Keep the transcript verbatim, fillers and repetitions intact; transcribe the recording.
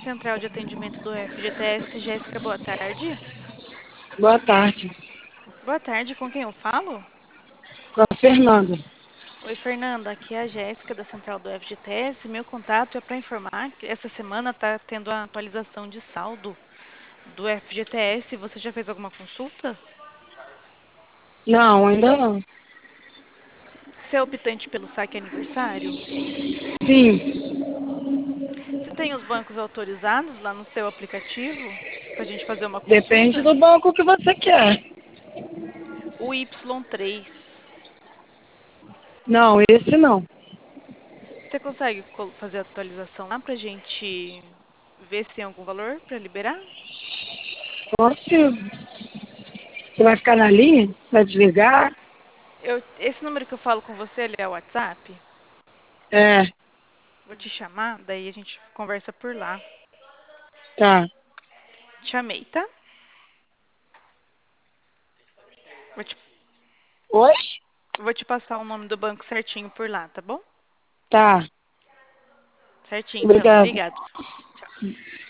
Central de Atendimento do F G T S, Jéssica, boa tarde. Boa tarde. Boa tarde, com quem eu falo? Com a Fernanda. Oi, Fernanda, aqui é a Jéssica da Central do F G T S. Meu contato é para informar que essa semana está tendo a atualização de saldo do F G T S. Você já fez alguma consulta? Não, ainda não. Você é optante pelo saque aniversário? Sim, Você tem os bancos autorizados lá no seu aplicativo para a gente fazer uma depende consulta? do banco que você quer. O Y três. Não, esse não. Você consegue col- fazer a atualização lá para a gente ver se tem algum valor para liberar? Consigo. Você vai ficar na linha? Vai desligar? Eu, esse número que eu falo com você, ele é o WhatsApp? É, Vou te chamar, daí a gente conversa por lá. tá. Te chamei, tá? Vou te, Oi? vou te passar o nome do banco certinho por lá, tá bom? Tá. Certinho, então. Obrigada. Obrigada. Tchau.